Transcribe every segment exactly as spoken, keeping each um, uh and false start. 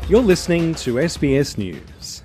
You're listening to S B S News.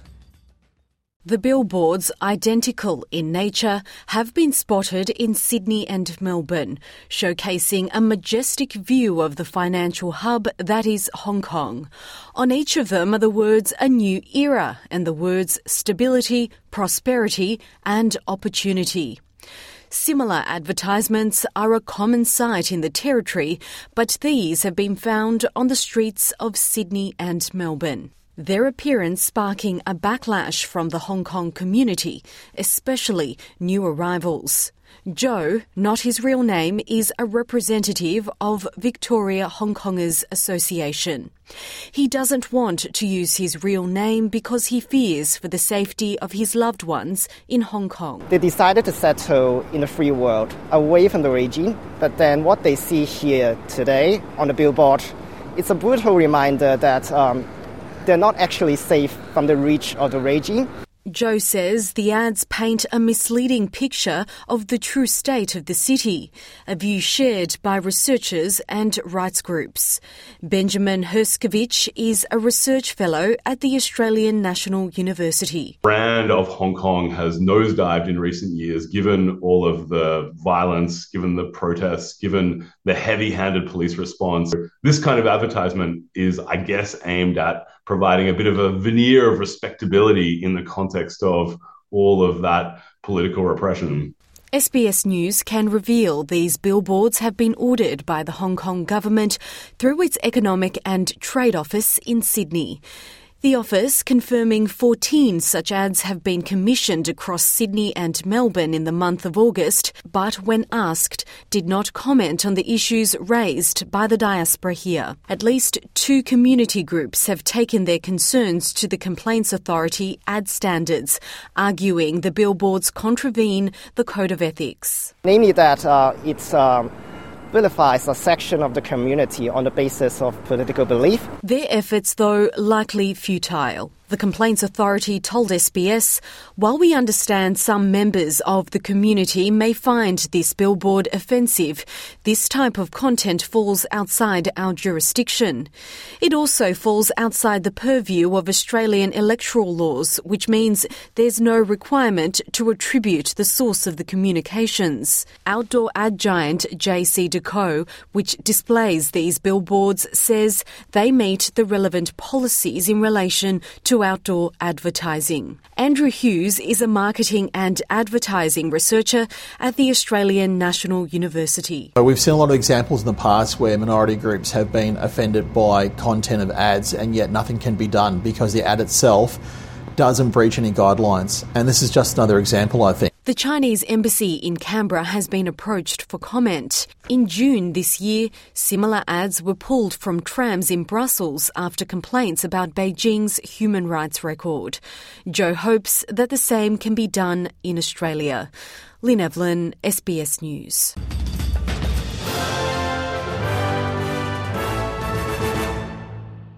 The billboards, identical in nature, have been spotted in Sydney and Melbourne, showcasing a majestic view of the financial hub that is Hong Kong. On each of them are the words "a new era" and the words "stability, prosperity and opportunity." Similar advertisements are a common sight in the Territory, but these have been found on the streets of Sydney and Melbourne. Their appearance sparking a backlash from the Hong Kong community, especially new arrivals. Joe, not his real name, is a representative of Victoria Hong Kongers Association. He doesn't want to use his real name because he fears for the safety of his loved ones in Hong Kong. They decided to settle in the free world, away from the regime, but then what they see here today on the billboard, it's a brutal reminder that um, they're not actually safe from the reach of the regime. Joe says the ads paint a misleading picture of the true state of the city, a view shared by researchers and rights groups. Benjamin Herskovich is a research fellow at the Australian National University. The brand of Hong Kong has nosedived in recent years, given all of the violence, given the protests, given the heavy-handed police response. This kind of advertisement is, I guess, aimed at providing a bit of a veneer of respectability in the context of all of that political repression. S B S News can reveal these billboards have been ordered by the Hong Kong government through its Economic and Trade Office in Sydney. The office confirming fourteen such ads have been commissioned across Sydney and Melbourne in the month of August, but when asked, did not comment on the issues raised by the diaspora here. At least two community groups have taken their concerns to the Complaints Authority ad standards, arguing the billboards contravene the Code of Ethics. Namely that uh, it's... Um vilifies a section of the community on the basis of political belief. Their efforts, though, likely futile. The Complaints Authority told S B S, while we understand some members of the community may find this billboard offensive, this type of content falls outside our jurisdiction. It also falls outside the purview of Australian electoral laws, which means there's no requirement to attribute the source of the communications. Outdoor ad giant J C Deco, which displays these billboards, says they meet the relevant policies in relation to outdoor advertising. Andrew Hughes is a marketing and advertising researcher at the Australian National University. We've seen a lot of examples in the past where minority groups have been offended by content of ads, and yet nothing can be done because the ad itself doesn't breach any guidelines. And this is just another example, I think. The Chinese embassy in Canberra has been approached for comment. In June this year, similar ads were pulled from trams in Brussels after complaints about Beijing's human rights record. Joe hopes that the same can be done in Australia. Lynn Evelyn, S B S News.